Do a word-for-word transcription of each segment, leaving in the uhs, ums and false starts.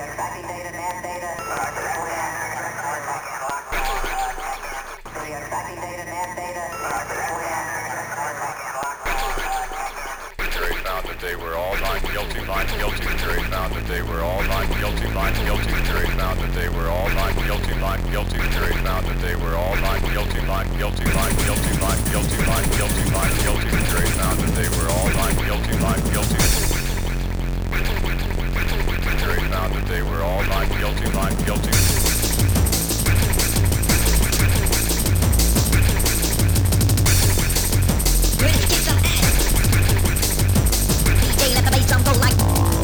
They were all not guilty, not guilty. The jury found that they were all not guilty, not guilty. The jury found that they were all not guilty, not guilty. The jury found that they were all not guilty, not guilty, not guilty, not guilty, not guilty, not guilty. The jury found that they were all not guilty, not guilty. The jury found that they were all not guilty, not guilty. Ready to kick some ass. D J, let the bass drum go like.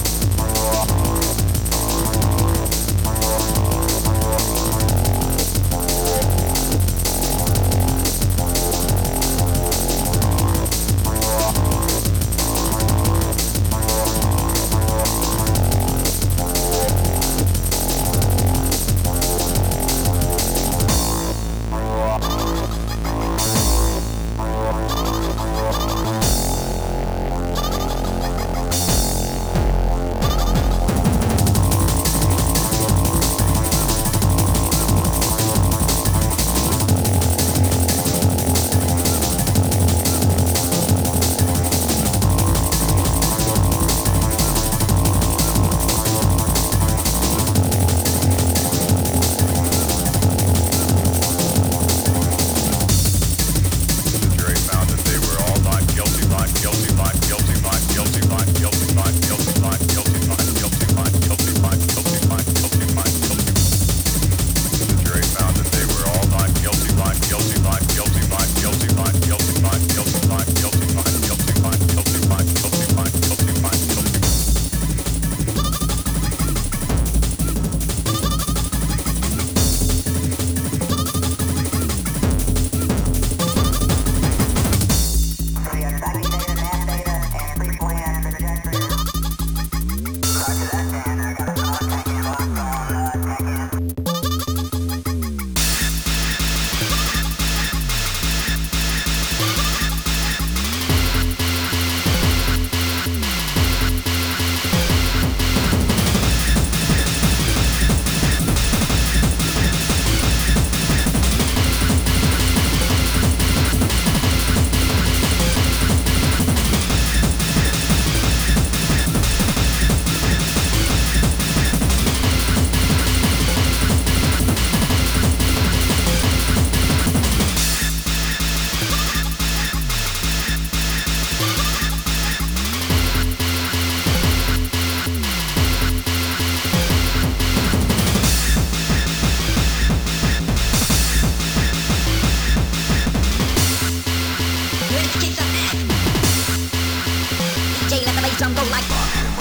Drum go like.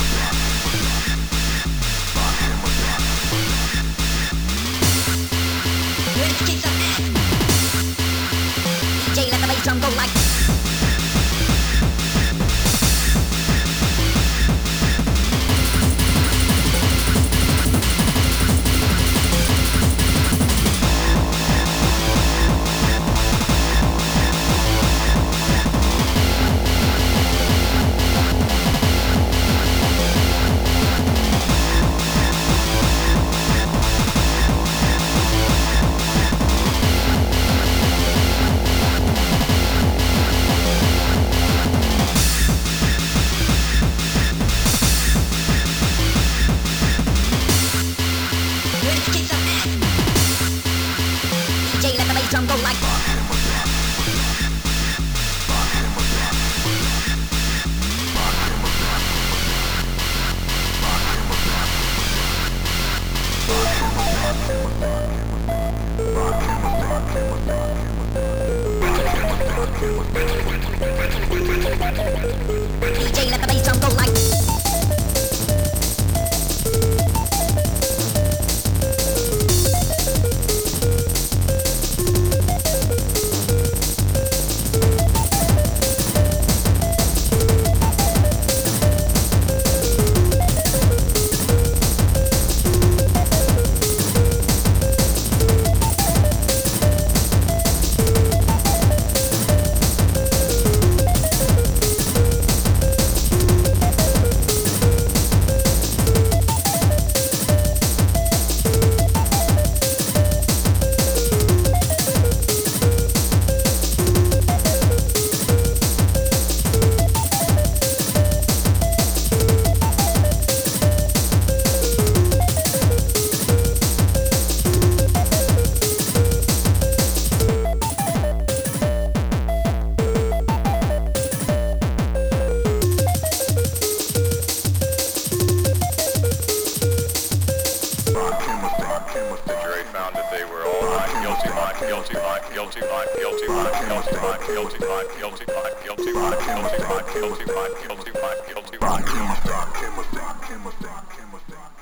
Ready to kick some ass. D J, let the bass drum go like. Drum go like. D J, let the bass drum go like. guilty find guilty find guilty find guilty find guilty find guilty find guilty find guilty find guilty find guilty find guilty find guilty find